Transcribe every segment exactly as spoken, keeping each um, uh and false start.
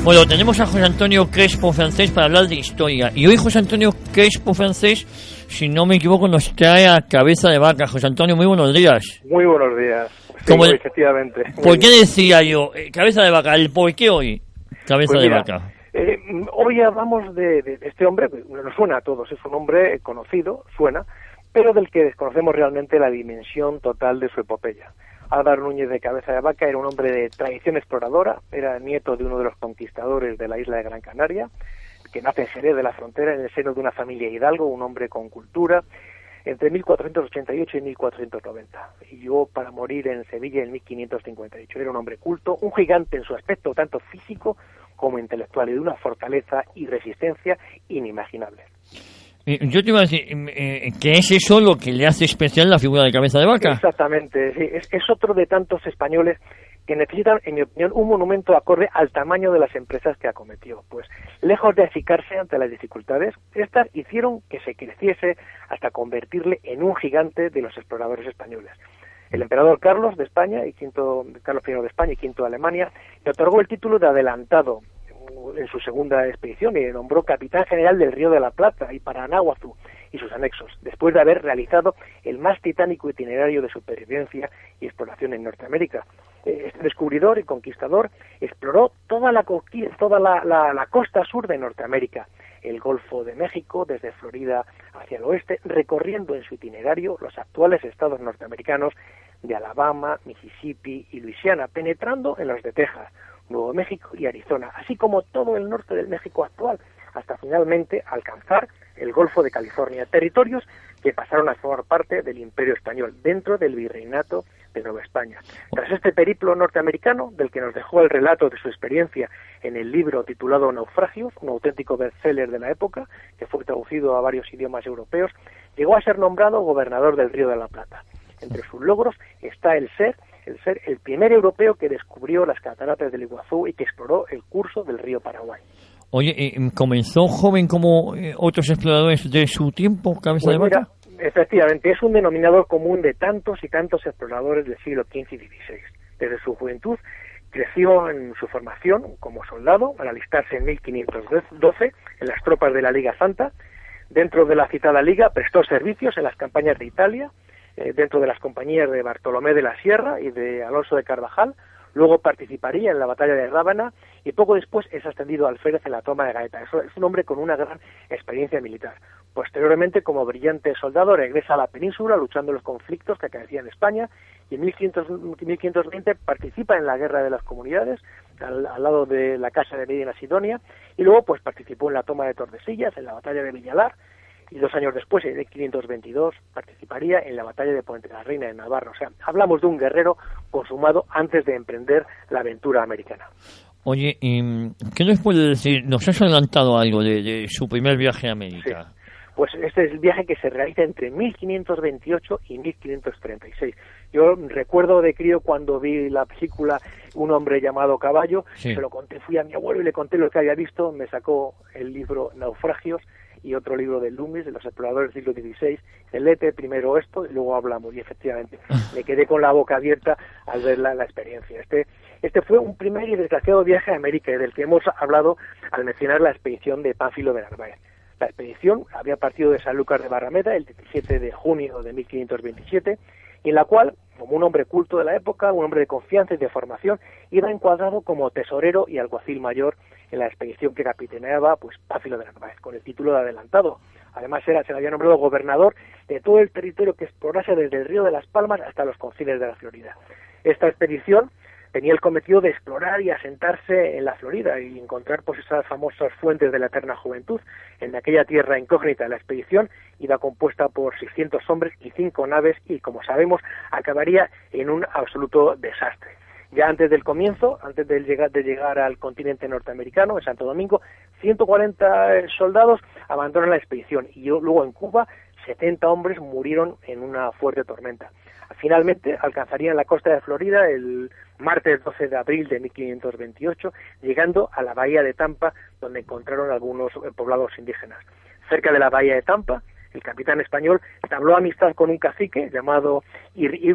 Bueno, tenemos a José Antonio Crespo Francés para hablar de historia. Y hoy José Antonio Crespo Francés, si no me equivoco, nos trae a Cabeza de Vaca. José Antonio, muy buenos días. Muy buenos días. Sí, Como el, efectivamente. ¿Por qué decía yo eh, Cabeza de Vaca? ¿El por qué hoy Cabeza pues de mira, Vaca? Eh, hoy hablamos de, de, de este hombre, nos suena a todos, es un hombre conocido, suena, pero del que desconocemos realmente la dimensión total de su epopeya. Álvaro Núñez de Cabeza de Vaca era un hombre de tradición exploradora, era nieto de uno de los conquistadores de la isla de Gran Canaria, que nace en Jerez de la Frontera en el seno de una familia hidalgo, un hombre con cultura, entre mil cuatrocientos ochenta y ocho y mil cuatrocientos noventa. Y llegó para morir en Sevilla en mil quinientos cincuenta y ocho. Era un hombre culto, un gigante en su aspecto tanto físico como intelectual y de una fortaleza y resistencia inimaginables. Yo te iba a decir, eh, ¿qué es eso lo que le hace especial la figura de Cabeza de Vaca? Exactamente, sí, es, es otro de tantos españoles que necesitan, en mi opinión, un monumento acorde al tamaño de las empresas que acometió. Pues, lejos de achicarse ante las dificultades, estas hicieron que se creciese hasta convertirle en un gigante de los exploradores españoles. El emperador Carlos de España, y quinto, Carlos primero de España y quinto de Alemania, le otorgó el título de adelantado en su segunda expedición y le nombró capitán general del Río de la Plata y Paranáhuazu y sus anexos, después de haber realizado el más titánico itinerario de supervivencia y exploración en Norteamérica. Este descubridor y conquistador exploró toda la toda la, la, la costa sur de Norteamérica, el Golfo de México, desde Florida hacia el oeste, recorriendo en su itinerario los actuales estados norteamericanos de Alabama, Mississippi y Luisiana, penetrando en los de Texas, Nuevo México y Arizona, así como todo el norte del México actual, hasta finalmente alcanzar el Golfo de California, territorios que pasaron a formar parte del Imperio Español, dentro del Virreinato de Nueva España. Tras este periplo norteamericano, del que nos dejó el relato de su experiencia en el libro titulado Naufragios, un auténtico bestseller de la época, que fue traducido a varios idiomas europeos, llegó a ser nombrado gobernador del Río de la Plata. Entre sus logros está el ser el ser el primer europeo que descubrió las cataratas del Iguazú y que exploró el curso del río Paraguay. Oye, eh, ¿comenzó joven como eh, otros exploradores de su tiempo, Cabeza pues de Vaca? Mira, efectivamente, es un denominador común de tantos y tantos exploradores del siglo quince y dieciséis. Desde su juventud creció en su formación como soldado al alistarse en mil quinientos doce en las tropas de la Liga Santa. Dentro de la citada Liga prestó servicios en las campañas de Italia, eh, dentro de las compañías de Bartolomé de la Sierra y de Alonso de Carvajal. Luego participaría en la batalla de Rábana y poco después es ascendido al alférez en la toma de Gaeta. Es un hombre con una gran experiencia militar. Posteriormente, como brillante soldado, regresa a la península luchando los conflictos que acaecían en España y en mil quinientos veinte participa en la Guerra de las Comunidades al, al lado de la Casa de Medina Sidonia y luego pues participó en la toma de Tordesillas, en la batalla de Villalar y dos años después, en mil quinientos veintidós, participaría en la batalla de Puente la Reina en Navarra. O sea, hablamos de un guerrero consumado antes de emprender la aventura americana. Oye, ¿qué nos puede decir? Nos has adelantado algo de, de su primer viaje a América. Sí. Pues este es el viaje que se realiza entre mil quinientos veintiocho y mil quinientos treinta y seis. Yo recuerdo de crío cuando vi la película Un hombre llamado Caballo, sí. Se lo conté, fui a mi abuelo y le conté lo que había visto, me sacó el libro Naufragios y otro libro de Loomis, de los exploradores del siglo dieciséis, el Lete, primero esto y luego hablamos, y efectivamente me quedé con la boca abierta al ver la, la experiencia. Este, este fue un primer y desgraciado viaje a América, del que hemos hablado al mencionar la expedición de Pánfilo de Narváez. La expedición había partido de Sanlúcar de Barrameda el diecisiete de junio de mil quinientos veintisiete, y en la cual, como un hombre culto de la época, un hombre de confianza y de formación, iba encuadrado como tesorero y alguacil mayor en la expedición que capitaneaba pues Pánfilo de Narváez, con el título de adelantado. Además era, se le había nombrado gobernador de todo el territorio que explorase desde el río de las Palmas hasta los confines de la Florida. Esta expedición tenía el cometido de explorar y asentarse en la Florida y encontrar pues esas famosas fuentes de la eterna juventud. En aquella tierra incógnita de la expedición iba compuesta por seiscientos hombres y cinco naves y, como sabemos, acabaría en un absoluto desastre. Ya antes del comienzo, antes de llegar, de llegar al continente norteamericano, en Santo Domingo, ciento cuarenta soldados abandonan la expedición y luego en Cuba setenta hombres murieron en una fuerte tormenta. Finalmente alcanzarían la costa de Florida el martes doce de abril de mil quinientos veintiocho, llegando a la bahía de Tampa, donde encontraron algunos poblados indígenas. Cerca de la bahía de Tampa, el capitán español entabló amistad con un cacique llamado Irigua,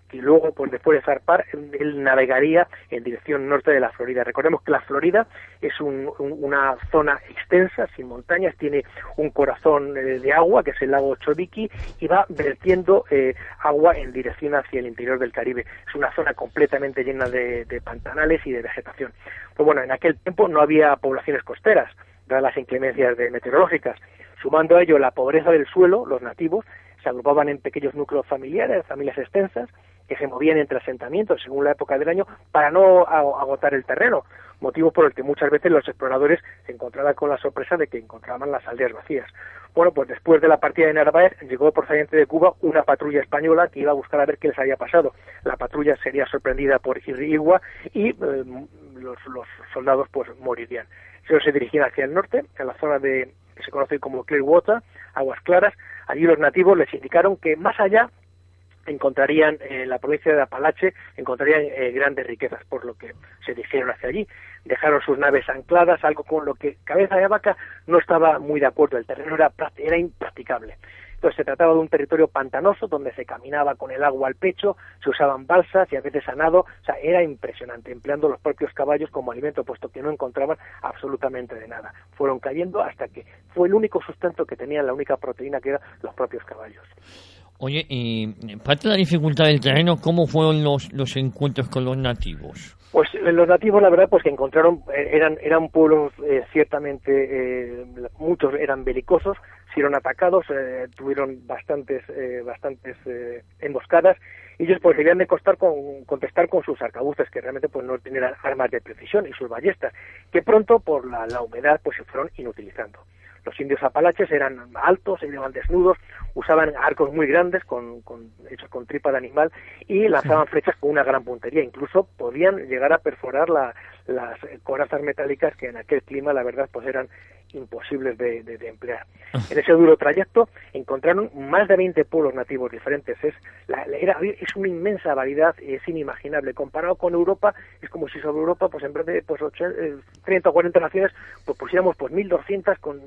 y luego, pues después de zarpar, él navegaría en dirección norte de la Florida. Recordemos que la Florida es un, un, una zona extensa, sin montañas, tiene un corazón eh, de agua, que es el lago Chobiki, y va vertiendo eh, agua en dirección hacia el interior del Caribe. Es una zona completamente llena de, de pantanales y de vegetación. Pues bueno, en aquel tiempo no había poblaciones costeras, dadas las inclemencias de meteorológicas. Sumando a ello la pobreza del suelo, los nativos se agrupaban en pequeños núcleos familiares, familias extensas, que se movían entre asentamientos según la época del año para no agotar el terreno, motivo por el que muchas veces los exploradores se encontraban con la sorpresa de que encontraban las aldeas vacías. Bueno, pues después de la partida de Narváez llegó procedente de Cuba una patrulla española que iba a buscar a ver qué les había pasado. La patrulla sería sorprendida por Irigua y eh, los, los soldados pues morirían. Ellos se dirigían hacia el norte, a la zona de que se conoce como Clearwater, aguas claras. Allí los nativos les indicaron que más allá encontrarían en eh, la provincia de Apalache, encontrarían eh, grandes riquezas, por lo que se dirigieron hacia allí. Dejaron sus naves ancladas, algo con lo que Cabeza de Vaca no estaba muy de acuerdo. El terreno era, era impracticable. Entonces se trataba de un territorio pantanoso donde se caminaba con el agua al pecho, se usaban balsas y a veces a nado. O sea, era impresionante, empleando los propios caballos como alimento, puesto que no encontraban absolutamente de nada. Fueron cayendo hasta que fue el único sustento que tenían, la única proteína, que eran los propios caballos. Oye, y parte de la dificultad del terreno, ¿cómo fueron los, los encuentros con los nativos? Pues los nativos, la verdad, pues que encontraron, eran eran pueblos eh, ciertamente, eh, muchos eran belicosos, fueron atacados, eh, tuvieron bastantes eh, bastantes eh, emboscadas, y ellos pues debían de costar con, contestar con sus arcabuces, que realmente pues no tenían armas de precisión, y sus ballestas, que pronto por la, la humedad pues se fueron inutilizando. Los indios apalaches eran altos, iban desnudos, usaban arcos muy grandes con, con, hechos con tripa de animal y lanzaban flechas con una gran puntería. Incluso podían llegar a perforar la, las corazas metálicas que en aquel clima, la verdad, pues eran imposibles de, de, de emplear. En ese duro trayecto encontraron más de veinte pueblos nativos diferentes. Es, la, era, es una inmensa variedad, es inimaginable. Comparado con Europa, es como si sobre Europa, pues en vez de pues, treinta o cuarenta naciones, pues pusiéramos pues mil doscientas con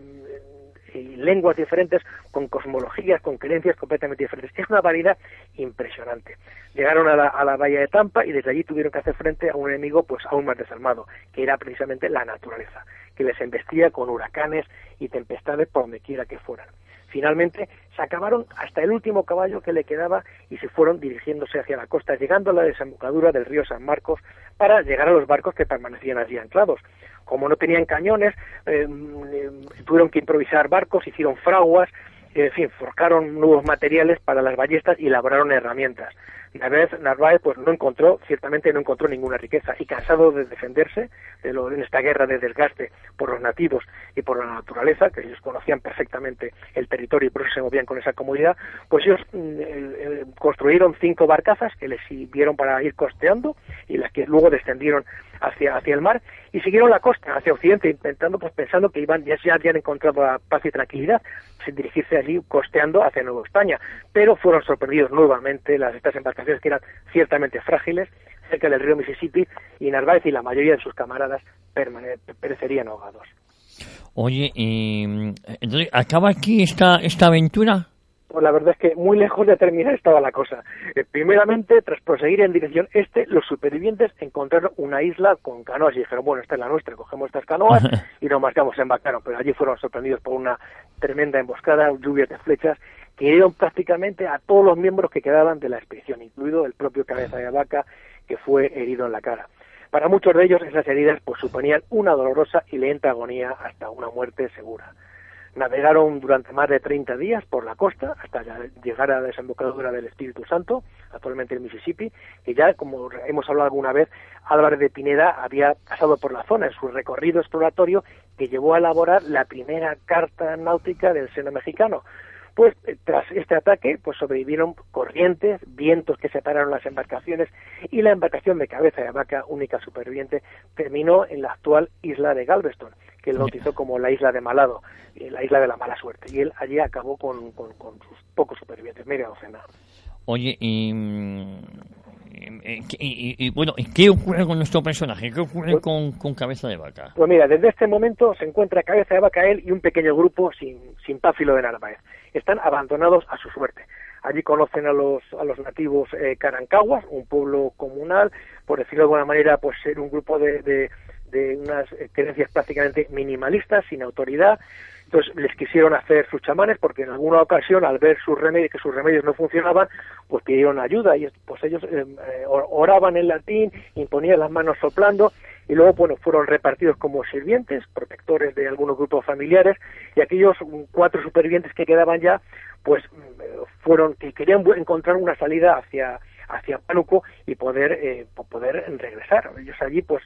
y lenguas diferentes, con cosmologías, con creencias completamente diferentes. Es una variedad impresionante. Llegaron a la, a la bahía de Tampa y desde allí tuvieron que hacer frente a un enemigo pues aún más desarmado, que era precisamente la naturaleza, que les embestía con huracanes y tempestades por donde quiera que fueran. Finalmente se acabaron hasta el último caballo que le quedaba y se fueron dirigiéndose hacia la costa, llegando a la desembocadura del río San Marcos para llegar a los barcos que permanecían allí anclados. Como no tenían cañones, eh, eh, tuvieron que improvisar barcos, hicieron fraguas, eh, en fin, forjaron nuevos materiales para las ballestas y elaboraron herramientas. Narváez, Narváez pues no encontró, ciertamente no encontró ninguna riqueza, y cansado de defenderse de lo, en esta guerra de desgaste por los nativos y por la naturaleza, que ellos conocían perfectamente el territorio y por eso se movían con esa comodidad, pues ellos eh, eh, construyeron cinco barcazas que les sirvieron para ir costeando y las que luego descendieron hacia hacia el mar y siguieron la costa hacia occidente, intentando pues pensando que iban ya, ya habían encontrado paz y tranquilidad, sin dirigirse allí costeando hacia Nueva España, pero fueron sorprendidos nuevamente las estas embarcaciones que eran ciertamente frágiles cerca del río Mississippi, y Narváez y la mayoría de sus camaradas perecerían ahogados. Oye, y entonces acaba aquí esta esta aventura. Pues la verdad es que muy lejos de terminar estaba la cosa. Eh, primeramente, tras proseguir en dirección este, los supervivientes encontraron una isla con canoas y dijeron, bueno, esta es la nuestra, cogemos estas canoas y nos marchamos, se embarcaron, pero allí fueron sorprendidos por una tremenda emboscada, lluvias de flechas, que hirieron prácticamente a todos los miembros que quedaban de la expedición, incluido el propio Cabeza de Vaca, que fue herido en la cara. Para muchos de ellos esas heridas pues suponían una dolorosa y lenta agonía hasta una muerte segura. Navegaron durante más de treinta días por la costa hasta llegar a la desembocadura del Espíritu Santo, actualmente el Mississippi, que ya, como hemos hablado alguna vez, Álvarez de Pineda había pasado por la zona en su recorrido exploratorio que llevó a elaborar la primera carta náutica del seno mexicano. Pues tras este ataque pues sobrevivieron corrientes, vientos que separaron las embarcaciones y la embarcación de Cabeza de Vaca, única superviviente, terminó en la actual isla de Galveston, que él bautizó como la isla de Malado, la isla de la mala suerte, y él allí acabó con, con, con sus pocos supervivientes, media docena. Oye, y, y, y, y bueno, ¿qué ocurre con nuestro personaje? ¿Qué ocurre pues, con, con Cabeza de Vaca? Pues mira, desde este momento se encuentra Cabeza de Vaca, él y un pequeño grupo sin, sin Pánfilo de Narváez. Están abandonados a su suerte. allí conocen a los a los nativos eh, carancaguas, un pueblo comunal, por decirlo de alguna manera, pues ser un grupo de, de, de unas creencias prácticamente minimalistas, sin autoridad. Entonces les quisieron hacer sus chamanes porque en alguna ocasión, al ver sus remedios, que sus remedios no funcionaban, pues pidieron ayuda y pues ellos eh, oraban en latín, imponían las manos soplando y luego bueno fueron repartidos como sirvientes, protectores de algunos grupos familiares, y aquellos cuatro supervivientes que quedaban ya, pues fueron que querían encontrar una salida hacia hacia Pánuco y poder eh, poder regresar. Ellos allí pues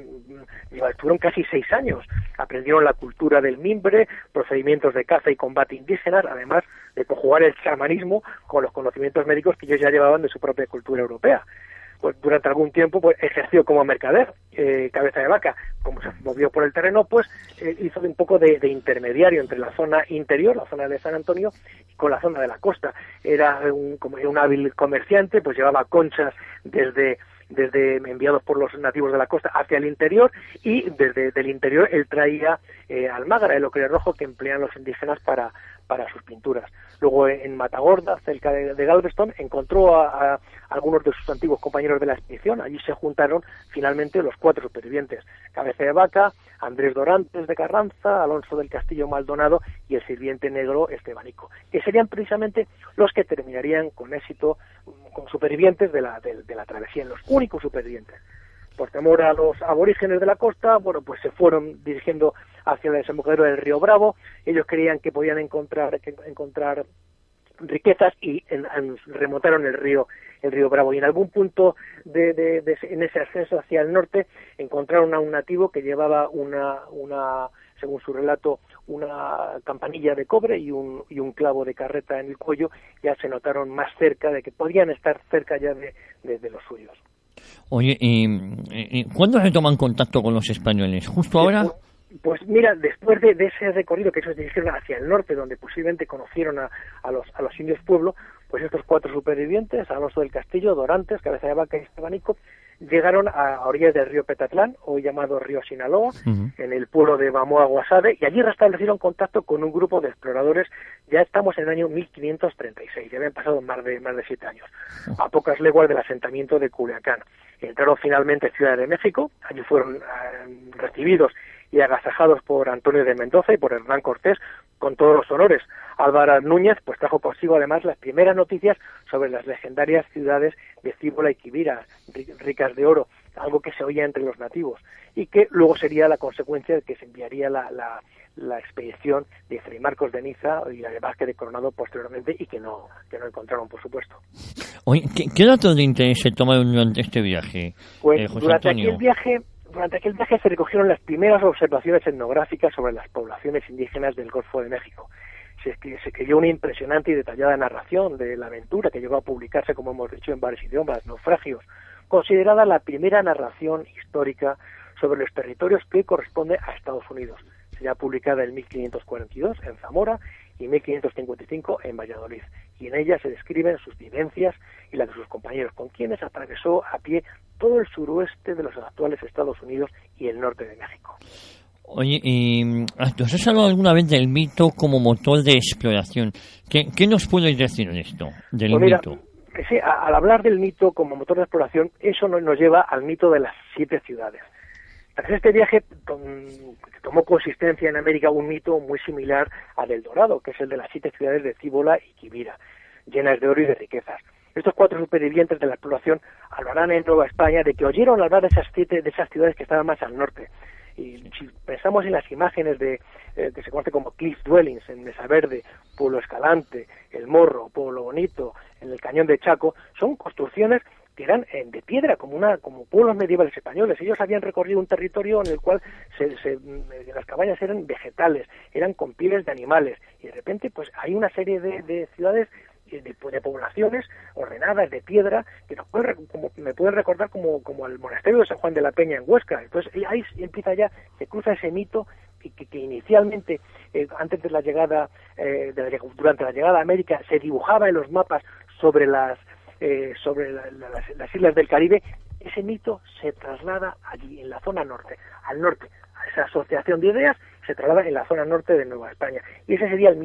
estuvieron casi seis años, aprendieron la cultura del mimbre, procedimientos de caza y combate indígenas, además de conjugar el chamanismo con los conocimientos médicos que ellos ya llevaban de su propia cultura europea. Pues durante algún tiempo pues ejerció como mercader, eh, Cabeza de Vaca, como se movió por el terreno, pues eh, hizo un poco de, de intermediario entre la zona interior, la zona de San Antonio, y con la zona de la costa. Era un, como un hábil comerciante, pues llevaba conchas desde desde enviados por los nativos de la costa hacia el interior, y desde el interior él traía eh, almagra, el ocre rojo que emplean los indígenas para para sus pinturas. Luego en Matagorda, cerca de, de Galveston, encontró a, a algunos de sus antiguos compañeros de la expedición. Allí se juntaron finalmente los cuatro supervivientes: Cabeza de Vaca, Andrés Dorantes de Carranza, Alonso del Castillo Maldonado y el sirviente negro Estebanico, que serían precisamente los que terminarían con éxito con supervivientes de la, de, de la travesía, los únicos supervivientes. Por temor a los aborígenes de la costa, bueno, pues se fueron dirigiendo hacia el desembocadero del río Bravo. Ellos creían que podían encontrar que encontrar riquezas y en, en, remontaron el río el río Bravo, y en algún punto de, de, de en ese ascenso hacia el norte encontraron a un nativo que llevaba una una según su relato, una campanilla de cobre y un, y un clavo de carreta en el cuello. Ya se notaron más cerca de que podían estar cerca ya de, de, de los suyos. Oye, ¿y, y cuándo se toman contacto con los españoles? ¿Justo ahora? Pues, pues mira, después de, de ese recorrido que ellos dirigieron hacia el norte, donde posiblemente conocieron a, a los a los indios pueblo, pues estos cuatro supervivientes, Alonso del Castillo, Dorantes, Cabeza de Vaca y Estebanico, llegaron a orillas del río Petatlán, hoy llamado río Sinaloa, uh-huh. en el pueblo de Bamoa Guasave, y allí restablecieron contacto con un grupo de exploradores. Ya estamos en el año mil quinientos treinta y seis, ya habían pasado más de más de siete años, a pocas leguas del asentamiento de Culiacán. Entraron finalmente en Ciudad de México, allí fueron uh, recibidos y agasajados por Antonio de Mendoza y por Hernán Cortés con todos los honores. Álvaro Núñez pues trajo consigo además las primeras noticias sobre las legendarias ciudades de Cíbola y Quivira, ricas de oro, algo que se oía entre los nativos, y que luego sería la consecuencia de que se enviaría la, la, la expedición de Fray Marcos de Niza y la de Vázquez de Coronado posteriormente, y que no que no encontraron, por supuesto. Oye, ¿qué, qué datos de interés se tomaron durante este viaje, pues, eh, José durante Antonio? aquel viaje Durante aquel viaje se recogieron las primeras observaciones etnográficas sobre las poblaciones indígenas del Golfo de México. Se, se escribió una impresionante y detallada narración de la aventura que llegó a publicarse, como hemos dicho, en varios idiomas, Naufragios, considerada la primera narración histórica sobre los territorios que hoy corresponde a Estados Unidos. Sería publicada en mil quinientos cuarenta y dos en Zamora y mil quinientos cincuenta y cinco en Valladolid, y en ella se describen sus vivencias y las de sus compañeros, con quienes atravesó a pie todo el suroeste de los actuales Estados Unidos y el norte de México. Oye, ¿y ¿os has hablado alguna vez del mito como motor de exploración? ¿Qué, qué nos puedes decir en esto, del pues mira, mito? Sí, a, al hablar del mito como motor de exploración, eso nos, nos lleva al mito de las siete ciudades. Tras este viaje tom, tomó consistencia en América un mito muy similar al del Dorado, que es el de las siete ciudades de Cíbola y Quivira, llenas de oro y de riquezas. Estos cuatro supervivientes de la exploración hablarán en Nueva España de que oyeron hablar de esas siete, de esas ciudades que estaban más al norte. Y si pensamos en las imágenes de eh, que se conoce como cliff dwellings en Mesa Verde, Pueblo Escalante, El Morro, Pueblo Bonito, en el Cañón de Chaco, son construcciones que eran eh, de piedra, como una como pueblos medievales españoles. Ellos habían recorrido un territorio en el cual se, se, las cabañas eran vegetales, eran con pieles de animales, y de repente pues hay una serie de, de ciudades de, de poblaciones ordenadas de piedra que nos pueden, como, me pueden recordar como, como el monasterio de San Juan de la Peña en Huesca. Entonces ahí empieza ya, se cruza ese mito que, que, que inicialmente, eh, antes de la llegada, eh, de la, durante la llegada a América, se dibujaba en los mapas sobre las eh, sobre la, la, las, las islas del Caribe. Ese mito se traslada allí, en la zona norte, al norte. Esa asociación de ideas se traslada en la zona norte de Nueva España. Y ese sería el mito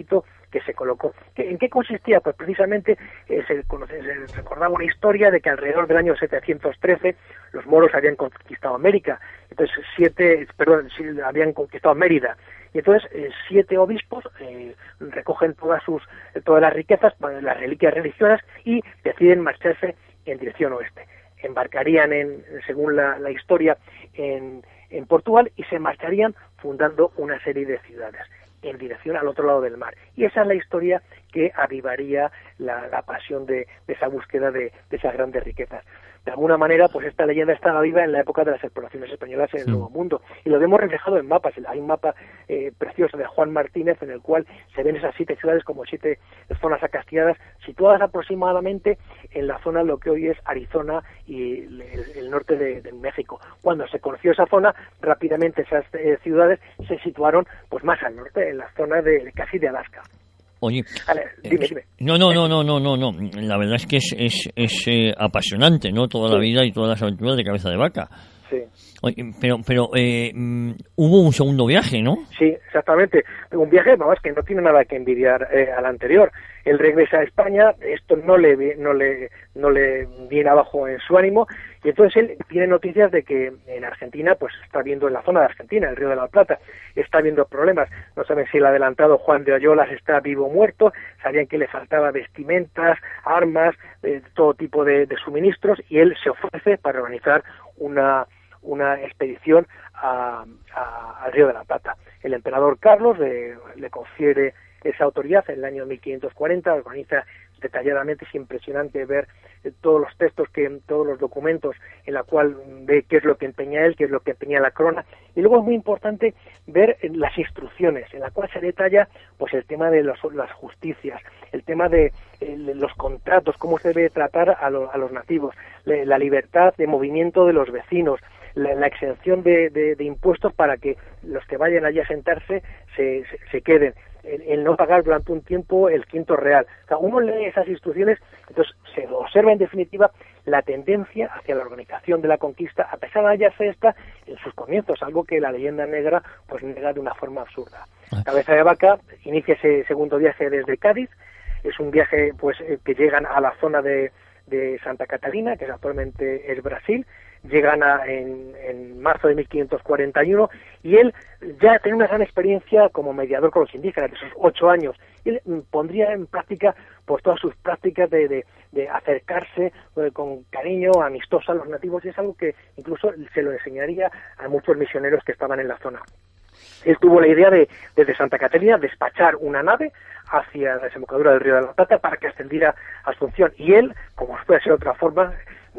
que se colocó. ¿En qué consistía? Pues precisamente eh, se, se recordaba una historia de que alrededor del año setecientos trece los moros habían conquistado América, entonces siete, perdón, habían conquistado Mérida, y entonces eh, siete obispos eh, recogen todas sus todas las riquezas, las reliquias religiosas, y deciden marcharse en dirección oeste. Embarcarían, en, según la, la historia, en, en Portugal, y se marcharían fundando una serie de ciudades en dirección al otro lado del mar. Y esa es la historia que avivaría la, la pasión de, de esa búsqueda de, de esas grandes riquezas. De alguna manera, pues esta leyenda estaba viva en la época de las exploraciones españolas en el sí. Nuevo Mundo, y lo vemos reflejado en mapas. Hay un mapa eh, precioso de Juan Martínez en el cual se ven esas siete ciudades como siete zonas acastilladas, situadas aproximadamente en la zona de lo que hoy es Arizona y el, el norte de, de México. Cuando se conoció esa zona, rápidamente esas eh, ciudades se situaron pues más al norte, en la zona de casi de Alaska. Oye, vale, dime, dime. No, no, no, no, no, no, no. La verdad es que es, es, es eh, apasionante, ¿no? Toda sí. la vida y todas las aventuras de Cabeza de Vaca. Sí. Oye, pero, pero eh, hubo un segundo viaje, ¿no? Sí, exactamente. Un viaje, vamos, que no tiene nada que envidiar eh, al anterior. Él regresa a España, esto no le, no le, no le viene abajo en su ánimo, y entonces él tiene noticias de que en Argentina, pues está viendo en la zona de Argentina, el Río de la Plata, está viendo problemas. No saben si el adelantado Juan de Ayolas está vivo o muerto, sabían que le faltaba vestimentas, armas, eh, todo tipo de, de suministros, y él se ofrece para organizar una una expedición a, a, al Río de la Plata. El emperador Carlos le, le confiere esa autoridad en el año mil quinientos cuarenta, organiza detalladamente, es impresionante ver eh, todos los textos, que todos los documentos en la cual ve qué es lo que empeña él, qué es lo que empeña la corona, y luego es muy importante ver eh, las instrucciones, en la cual se detalla pues el tema de los, las justicias, el tema de eh, los contratos, cómo se debe tratar a, lo, a los nativos, le, la libertad de movimiento de los vecinos, La, la exención de, de, de impuestos para que los que vayan allí a sentarse se, se, se queden, el, el no pagar durante un tiempo el quinto real. O sea, uno lee esas instrucciones, entonces se observa en definitiva la tendencia hacia la organización de la conquista, a pesar de hallarse esta en sus comienzos, algo que la leyenda negra pues niega de una forma absurda. Cabeza de Vaca inicia ese segundo viaje desde Cádiz, es un viaje pues que llegan a la zona de, de Santa Catarina, que actualmente es Brasil. Llegan a, en, en marzo de mil quinientos cuarenta y uno, y él ya tiene una gran experiencia como mediador con los indígenas, de esos ocho años. Él pondría en práctica pues todas sus prácticas de, de, de acercarse eh, con cariño, amistoso a los nativos, y es algo que incluso se lo enseñaría a muchos misioneros que estaban en la zona. Él tuvo la idea de, desde Santa Catarina, despachar una nave hacia la desembocadura del Río de la Plata para que ascendiera a Asunción, y él, como puede ser de otra forma,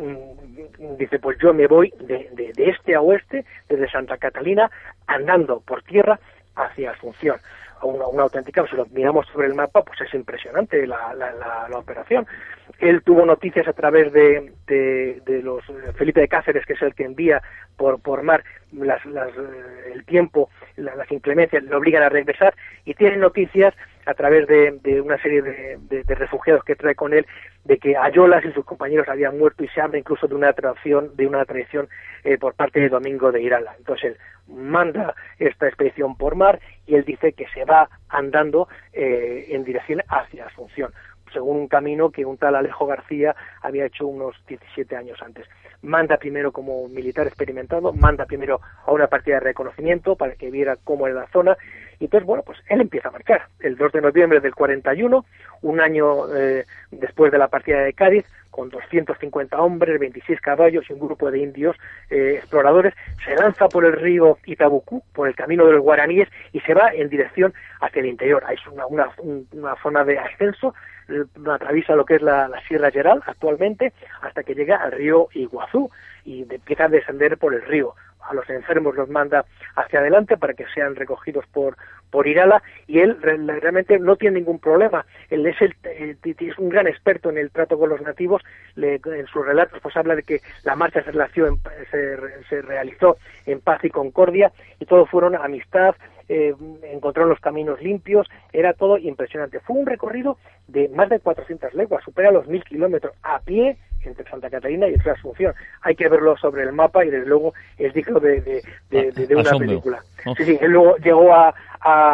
dice, pues yo me voy de, de, de este a oeste, desde Santa Catalina, andando por tierra hacia Asunción. Una, una auténtica, si lo miramos sobre el mapa, pues es impresionante la, la, la, la operación. Él tuvo noticias a través de, de, de los Felipe de Cáceres, que es el que envía por, por mar las, las, el tiempo, las, las inclemencias, le obligan a regresar, y tiene noticias a través de, de una serie de, de, de refugiados que trae con él, de que Ayolas y sus compañeros habían muerto, y se habla incluso de una traición, de una traición eh, por parte de Domingo de Irala. Entonces él manda esta expedición por mar, y él dice que se va andando eh, en dirección hacia Asunción, según un camino que un tal Alejo García había hecho unos diecisiete años antes. Manda primero como militar experimentado, manda primero a una partida de reconocimiento para que viera cómo era la zona, y entonces, bueno, pues él empieza a marchar. El dos de noviembre del cuarenta y uno, un año eh, después de la partida de Cádiz, con doscientos cincuenta hombres, veintiséis caballos y un grupo de indios eh, exploradores, se lanza por el río Itabucú, por el camino de los guaraníes, y se va en dirección hacia el interior. Es una, una, una zona de ascenso, eh, atraviesa lo que es la, la Sierra Geral actualmente, hasta que llega al río Iguazú, y de, empieza a descender por el río. A los enfermos los manda hacia adelante para que sean recogidos por por Irala, y él re, realmente no tiene ningún problema. Él es, el, eh, es un gran experto en el trato con los nativos. Le, en sus relatos pues habla de que la marcha se, relació en, se, se realizó en paz y concordia, y todo fueron amistad, eh, encontraron los caminos limpios, era todo impresionante. Fue un recorrido de más de cuatrocientas leguas, supera los mil kilómetros a pie entre Santa Catarina y entre Asunción. Hay que verlo sobre el mapa, y desde luego es digno de, de, de, de, de una película. Sí, sí, él luego llegó a, a,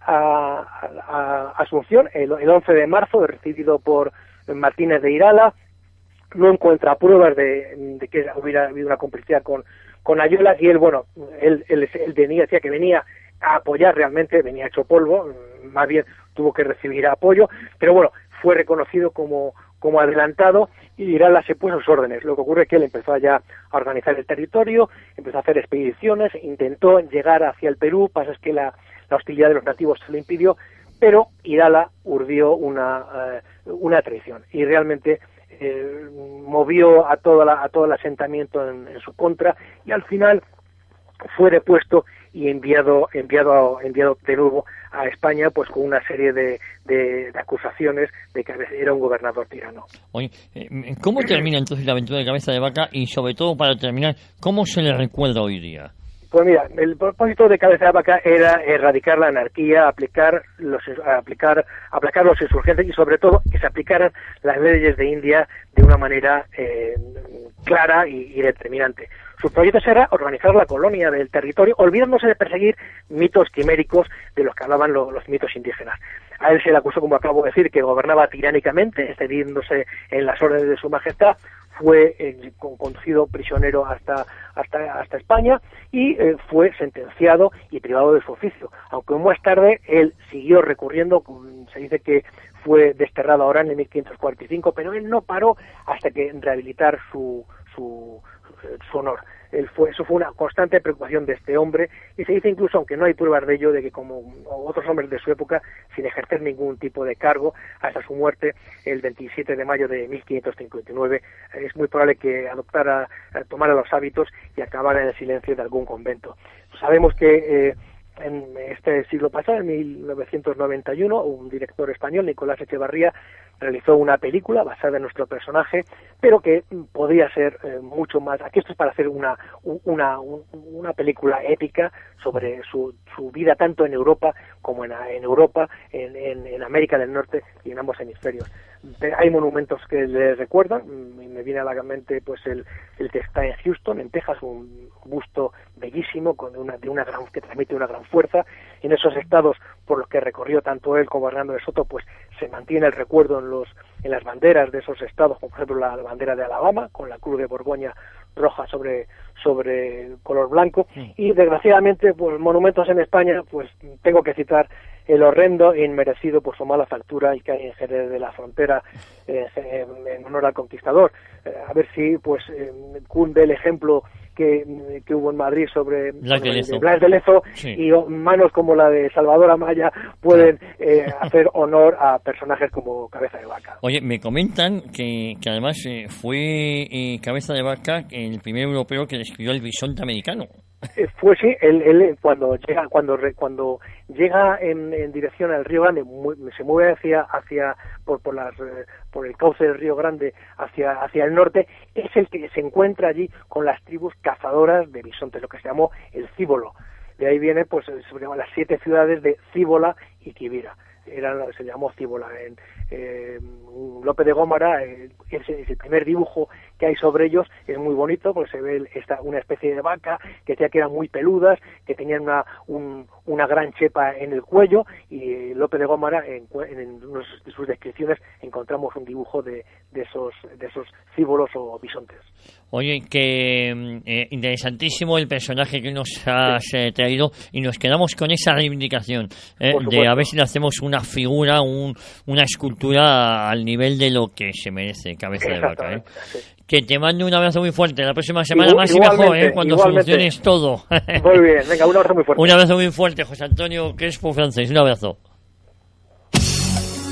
a, a, a Asunción el, el once de marzo, recibido por Martínez de Irala. No encuentra pruebas de, de que hubiera habido una complicidad con, con Ayuelas, y él, bueno, él, él, él venía, decía que venía a apoyar realmente, venía hecho polvo, más bien tuvo que recibir apoyo, pero bueno, fue reconocido como, como adelantado, y Irala se puso a sus órdenes. Lo que ocurre es que él empezó ya a organizar el territorio, empezó a hacer expediciones, intentó llegar hacia el Perú, pasa es que la, la hostilidad de los nativos se lo impidió, pero Irala urdió una, uh, una traición, y realmente eh, movió a, toda la, a todo el asentamiento en, en su contra, y al final fue depuesto y enviado enviado enviado de nuevo a España, pues con una serie de, de, de acusaciones de que era un gobernador tirano. Oye, ¿cómo termina entonces la aventura de Cabeza de Vaca? Y sobre todo, para terminar, ¿cómo se le recuerda hoy día? Pues mira, el propósito de Cabeza de Vaca era erradicar la anarquía, aplicar los aplicar aplacar los insurgentes, y sobre todo que se aplicaran las leyes de India de una manera eh, clara y, y determinante. Sus proyectos era organizar la colonia del territorio, olvidándose de perseguir mitos quiméricos de los que hablaban lo, los mitos indígenas. A él se le acusó, como acabo de decir, que gobernaba tiránicamente, excediéndose en las órdenes de su majestad. Fue eh, conducido prisionero hasta hasta hasta España y eh, fue sentenciado y privado de su oficio, aunque más tarde él siguió recurriendo. Se dice que fue desterrado ahora en mil quinientos cuarenta y cinco, pero él no paró hasta que rehabilitar su su, su honor. Él fue, eso fue una constante preocupación de este hombre, y se dice incluso, aunque no hay pruebas de ello, de que como otros hombres de su época, sin ejercer ningún tipo de cargo, hasta su muerte el veintisiete de mayo de mil quinientos cincuenta y nueve, es muy probable que adoptara, tomara los hábitos y acabara en el silencio de algún convento. Sabemos que eh, en este siglo pasado, en mil novecientos noventa y uno, un director español, Nicolás Echevarría, realizó una película basada en nuestro personaje, pero que podía ser eh, mucho más. Aquí esto es para hacer una una una película épica sobre su, su vida tanto en Europa como en, en Europa, en, en, en América del Norte y en ambos hemisferios. Hay monumentos que le recuerdan, y me viene a la mente pues el, el que está en Houston, en Texas, un busto bellísimo con una, de una gran, que transmite una gran fuerza. En esos estados por los que recorrió tanto él como Hernando de Soto, pues se mantiene el recuerdo en los en las banderas de esos estados, como por ejemplo la, la bandera de Alabama con la cruz de Borgoña roja sobre sobre color blanco. Sí. Y desgraciadamente, pues monumentos en España, pues tengo que citar el horrendo e inmerecido por su mala factura y que hay en Jerez de la Frontera, eh, en honor al conquistador. Eh, a ver si pues eh, cunde el ejemplo que, que hubo en Madrid sobre Blas de Lezo, Blas de Lezo sí. Y manos como la de Salvador Amaya pueden eh, hacer honor a personajes como Cabeza de Vaca. Oye, me comentan que, que además eh, fue eh, Cabeza de Vaca el primer europeo que describió el bisonte americano. Eh, fue sí, él, él cuando llega cuando cuando llega en, en dirección al Río Grande, muy, se mueve hacia hacia por por las por el cauce del Río Grande hacia hacia el norte, es el que se encuentra allí con las tribus cazadoras de bisontes, lo que se llamó el Cíbolo. De ahí viene pues se llaman las siete ciudades de Cíbola y Quivira. Era, se llamó Cíbola. En eh, Lope de Gómara, eh, es, es el primer dibujo que hay sobre ellos, es muy bonito porque se ve esta, una especie de vaca que decía que eran muy peludas, que tenían una, un, una gran chepa en el cuello, y Lope de Gómara en, en, en sus descripciones encontramos un dibujo de, de esos de esos cíbolos o bisontes. Oye, que eh, interesantísimo el personaje que nos has sí. eh, traído, y nos quedamos con esa reivindicación eh, de a ver si le hacemos una figura, un, una escultura al nivel de lo que se merece Cabeza de Vaca. ¿eh? Sí. Que te mando un abrazo muy fuerte. La próxima semana Igual, más y mejor, ¿eh? Cuando igualmente. Soluciones todo. Muy bien, venga, un abrazo muy fuerte. Un abrazo muy fuerte, José Antonio Crespo Francés. Un abrazo.